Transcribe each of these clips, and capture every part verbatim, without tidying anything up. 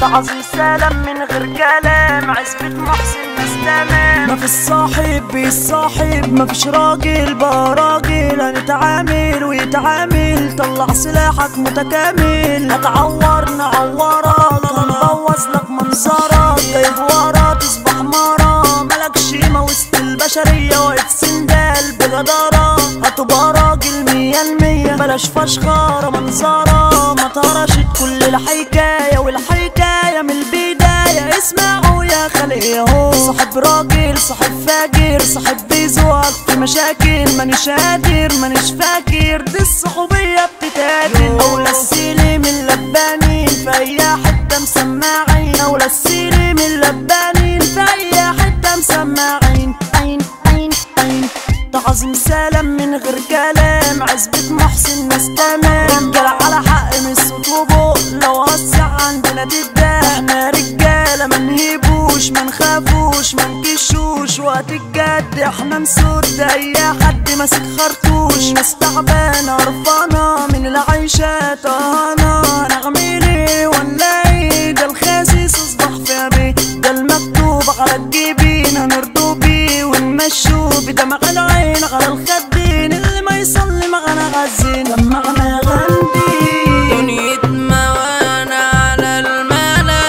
تعظيم سلام من غير كلام، عزبة محسن ناس تمام. مفيش صاحب بيصاحب، مفيش راجل بقى راجل، هنتعامل ويتعامل، طلع سلاحك متكامل. هتعور نعورك، هنبوظ لك منظرك، جايب ورا تصبح مرة، ملكش قيمة وسط البشرية، واقف سندال بجدارة، هتبقى راجل مية المية، بلاش فشخرة منظرة، ما تهرشت كل الحكاية والحكاية من البداية. اسمعوا يا خلق ياهو، صاحب راجل صاحب فاجر، صاحب بيزوق في مشاكل، مانيش قادر مانيش فاكر، دي الصحوبية بتتقاتل. أولى السيلي من لبانين في أي حتة مسماعين، أولى السيلي من لبانين في أي حتة مسماعين. عين عين عين تعظيم سلام من غير كلام، عزبة محسن ناس تمام. رجالة على حق من الصوت وبق، لو وسع عندنا تتباع. احنا رجالة منهيبوش منخافوش منكشوش، وقت الجد احنا نسد اي حد ماسك خرطوش. ناس تعبانة قرفانة من العيشة طهانة، هنعمل ايه ونلاقي ده الخاسيس اصبح في بيت، ده المكتوب على الجبين هنرضو بيه ونمشوا بدمع العين على الخدين. اللي ما يصلي معنا غزين لما انا غندي دنيتنا وانا على الملا،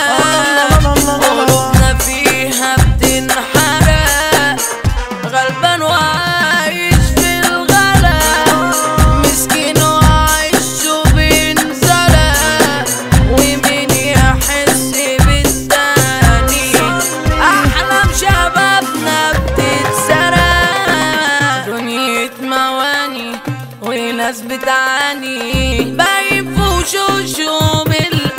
قلوبنا فيها بتنحرق، غلبان وعايش في الغلا، مسكين وعايش وبينزلق، ومين يحس بالتاني، احلام شبابنا بتتسرق. دنيا مواني وناس بتعاني، باين في وشوشهم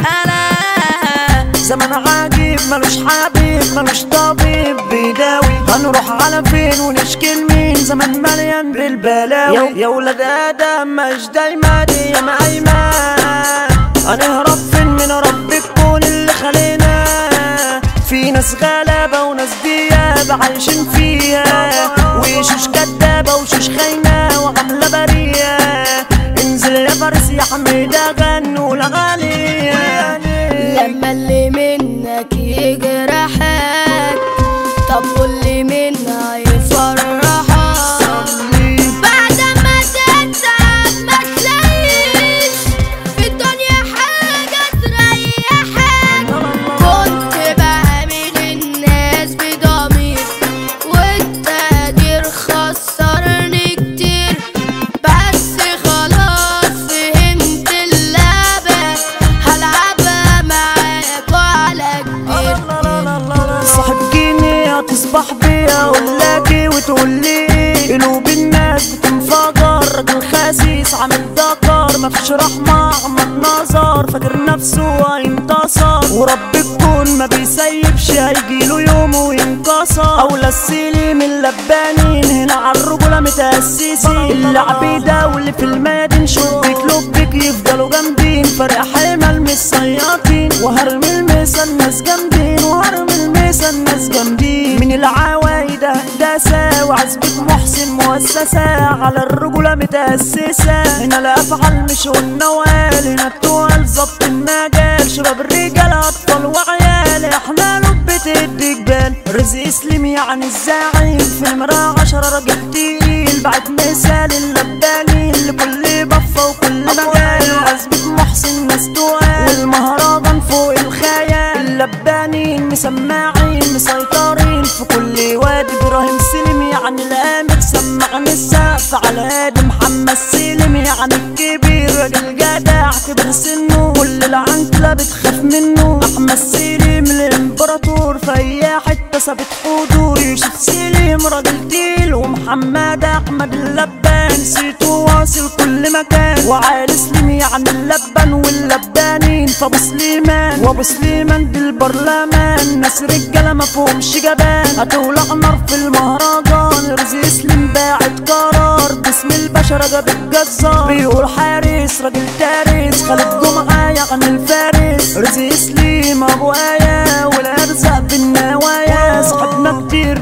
القلق. زمن عجيب ملوش حبيب ملوش طبيب بيداوي، هنروح على فين ونشكي لمين؟ زمن مليان بالبلاوي. يا ولاد ادم مش دايما دي يا ايمان، هنهرب فين من رب الكون اللي خلينا؟ في ناس غلابة وناس دياب عايشين فيها، وشوش كدابة وشوش خاينة وعاملة برية. انزل يا فارس يا حميدة غنوا الأغاني، لما اللي منك يجرحك، طب واللي منها يفرحك. بعد ما تتعب ما تلاقيش في الدنيا حاجة تريحك. كنت بعامل الناس بضمير، والتقدير خسرني كتير، بس خلاص فهمت اللعبة، هلعبها معاك وعلى كبير. صاحب جيني هتصبح بيا ولاكي وتقولي قلوب الناس بتنفجر، راجل خسيس عامل دكر، مفيش رحمة عمل نظر، فاكر نفسه هينتصر، ورب الكون ما بيسيبش هيجيله يوم وينكسر. أولى السيلي من لبانين هنا عالرجولة متأسسين، العبيدة واللي في المدن شبك لبك يفضلوا جامدين، فرق حمل مش صياطين، وهرمي الميسا الناس جامدين، وهرمي الميسا الناس جامدين. من العوايد هندسة وعزبة محسن مؤسسة، على الرجولة متأسسة، هنا الأفعال مش والنوال، هنا التوال ظبط المجال، شباب الرجال أطفال وعيال، احنا لبة الدجال. رزق سليم يعني الزعيم في نمرة عشرة، راجل تقيل بعد مثال اللبانين لكل بفة وكل مجال. عزبة محسن ناس توال والمهرجان فوق الخيال، اللبانين مسماعين مسيطرين في كل وادي. ابراهيم سليم يعني الامر، سمعني السقف على هادي. محمد سليم يعني الكبير، راجل جدع كبر سنه، كل العنكلة بتخاف منه. احمد سليم الامبراطور في اي حتة ثابت حضور. يوسف سليم راجل تقيل، ومحمد احمد اللبان صيته واصل كل مكان. وعالي سليم يعني اللبان واللبانين في ابو سليمان، وابو سليمان دي البرلمان، ناس رجاله مفهومش جبان. هتولع نار في المهرجان، رزق سليم باعت قرار، باسم البشر جاب الجزار، بيقول حارس راجل تارس، خالد جمعة يعني الفارس. رزق سليم ابو ايه والارزاق بالنوايا، صاحبنا كتير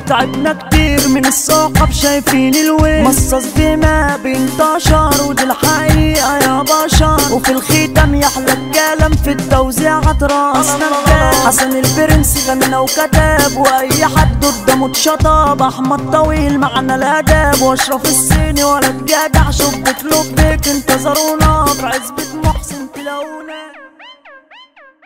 تعبنا كتير من الصحاب شايفين الويل مصاص دماء بينتشر ودي الحقيقة يا بشر وفي الختام يحلى الكلام في التوزيعات راسنا الجاب حسن البرنس غنى وكتاب واي حد قدامه اتشطب احمد طويل معنا الاداب واشرف الصيني ولا تجدع شبك لبك انتظرونا في عزبة محسن تلاقونا.